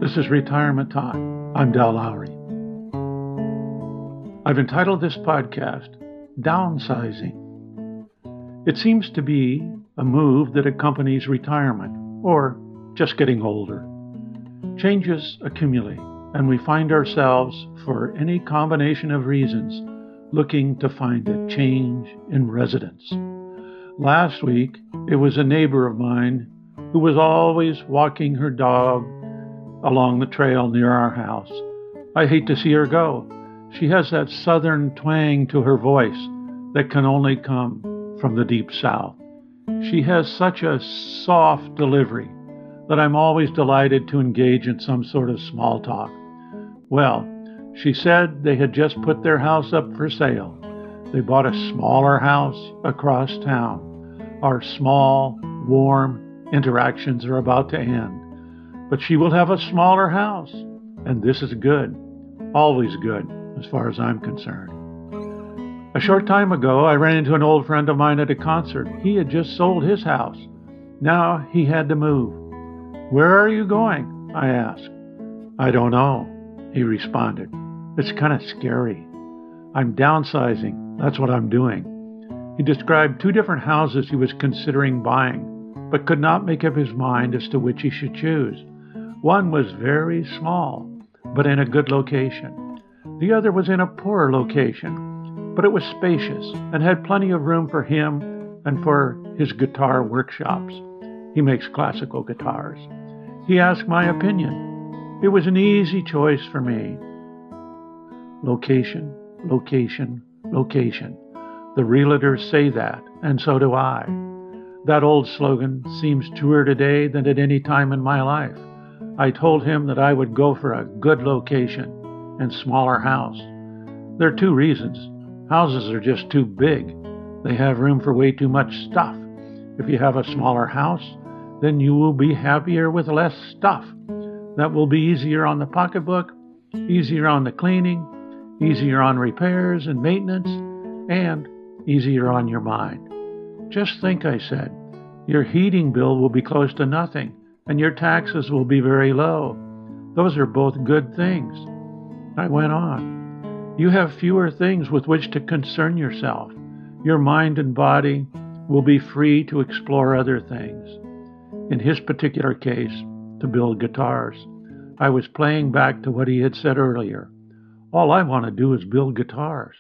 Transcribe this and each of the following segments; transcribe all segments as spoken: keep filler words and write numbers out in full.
This is Retirement Talk. I'm Dal Lowry. I've entitled this podcast, Downsizing. It seems to be a move that accompanies retirement, or just getting older. Changes accumulate, and we find ourselves, for any combination of reasons, looking to find a change in residence. Last week, it was a neighbor of mine who was always walking her dog along the trail near our house. I hate to see her go. She has that southern twang to her voice that can only come from the deep south. She has such a soft delivery that I'm always delighted to engage in some sort of small talk. Well, she said they had just put their house up for sale. They bought a smaller house across town. Our small, warm interactions are about to end. But she will have a smaller house, and this is good, always good, as far as I'm concerned. A short time ago, I ran into an old friend of mine at a concert. He had just sold his house. Now he had to move. "Where are you going?" I asked. "I don't know," he responded. "It's kind of scary. I'm downsizing. That's what I'm doing." He described two different houses he was considering buying, but could not make up his mind as to which he should choose. One was very small, but in a good location. The other was in a poorer location, but it was spacious and had plenty of room for him and for his guitar workshops. He makes classical guitars. He asked my opinion. It was an easy choice for me. Location, location, location. The realtors say that, and so do I. That old slogan seems truer today than at any time in my life. I told him that I would go for a good location and smaller house. There are two reasons. Houses are just too big. They have room for way too much stuff. If you have a smaller house, then you will be happier with less stuff. That will be easier on the pocketbook, easier on the cleaning, easier on repairs and maintenance, and easier on your mind. Just think, I said, your heating bill will be close to nothing, and your taxes will be very low. Those are both good things. I went on. You have fewer things with which to concern yourself. Your mind and body will be free to explore other things. In his particular case, to build guitars. I was playing back to what he had said earlier. All I want to do is build guitars.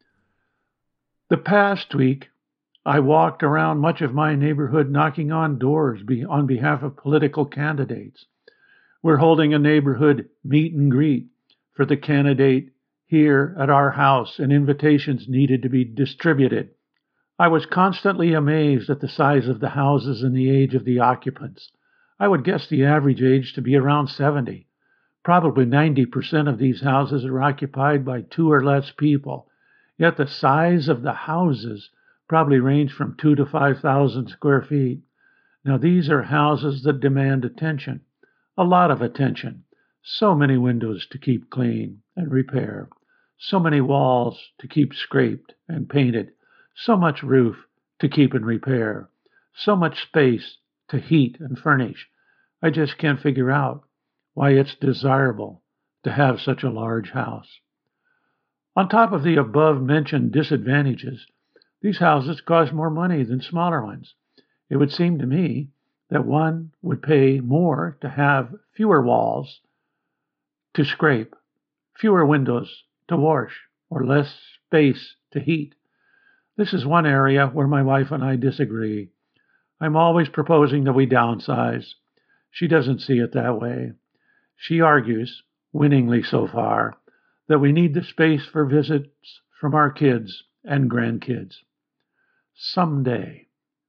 The past week, I walked around much of my neighborhood knocking on doors be, on behalf of political candidates. We're holding a neighborhood meet and greet for the candidate here at our house, and invitations needed to be distributed. I was constantly amazed at the size of the houses and the age of the occupants. I would guess the average age to be around seventy. Probably ninety percent of these houses are occupied by two or less people, yet the size of the houses probably range from two to five thousand square feet. Now these are houses that demand attention, a lot of attention. So many windows to keep clean and repair, so many walls to keep scraped and painted, so much roof to keep and repair, so much space to heat and furnish. I just can't figure out why it's desirable to have such a large house. On top of the above-mentioned disadvantages, these houses cost more money than smaller ones. It would seem to me that one would pay more to have fewer walls to scrape, fewer windows to wash, or less space to heat. This is one area where my wife and I disagree. I'm always proposing that we downsize. She doesn't see it that way. She argues, winningly so far, that we need the space for visits from our kids and grandkids. Someday.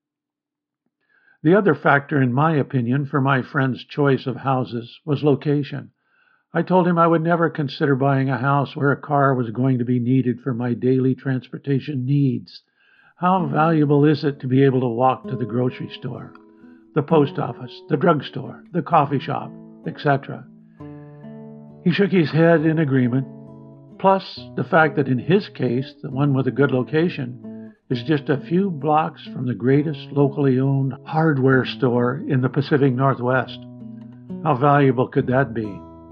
The other factor, in my opinion, for my friend's choice of houses was location. I told him I would never consider buying a house where a car was going to be needed for my daily transportation needs. How valuable is it to be able to walk to the grocery store, the post office, the drugstore, the coffee shop, et cetera? He shook his head in agreement, plus the fact that in his case, the one with a good location is just a few blocks from the greatest locally owned hardware store in the Pacific Northwest. How valuable could that be?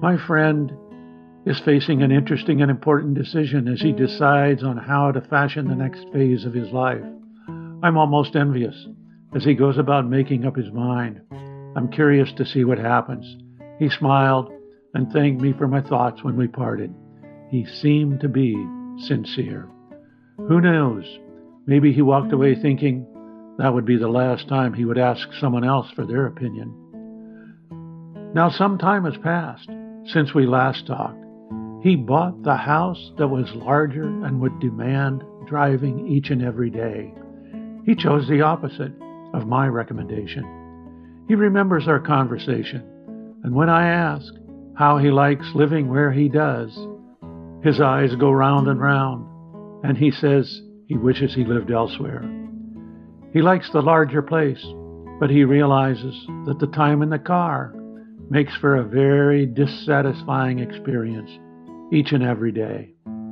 My friend is facing an interesting and important decision as he decides on how to fashion the next phase of his life. I'm almost envious as he goes about making up his mind. I'm curious to see what happens. He smiled and thanked me for my thoughts when we parted. He seemed to be sincere. Who knows? Maybe he walked away thinking that would be the last time he would ask someone else for their opinion. Now some time has passed since we last talked. He bought the house that was larger and would demand driving each and every day. He chose the opposite of my recommendation. He remembers our conversation, and when I ask how he likes living where he does, his eyes go round and round, and he says he wishes he lived elsewhere. He likes the larger place, but he realizes that the time in the car makes for a very dissatisfying experience each and every day.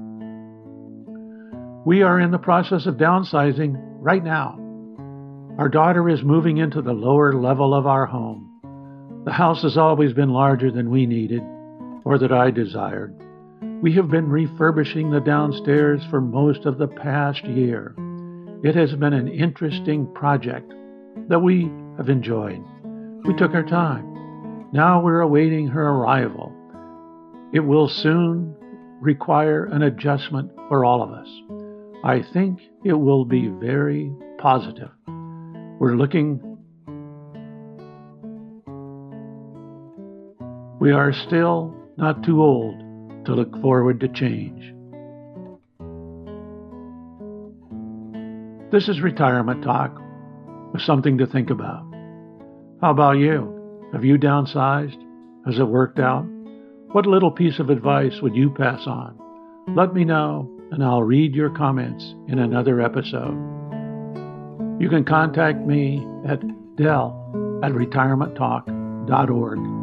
We are in the process of downsizing right now. Our daughter is moving into the lower level of our home. The house has always been larger than we needed or that I desired. We have been refurbishing the downstairs for most of the past year. It has been an interesting project that we have enjoyed. We took our time. Now we're awaiting her arrival. It will soon require an adjustment for all of us. I think it will be very positive. We're looking. We are still not too old to look forward to change. This is Retirement Talk with something to think about. How about you? Have you downsized? Has it worked out? What little piece of advice would you pass on? Let me know, and I'll read your comments in another episode. You can contact me at del at retirement talk dot org.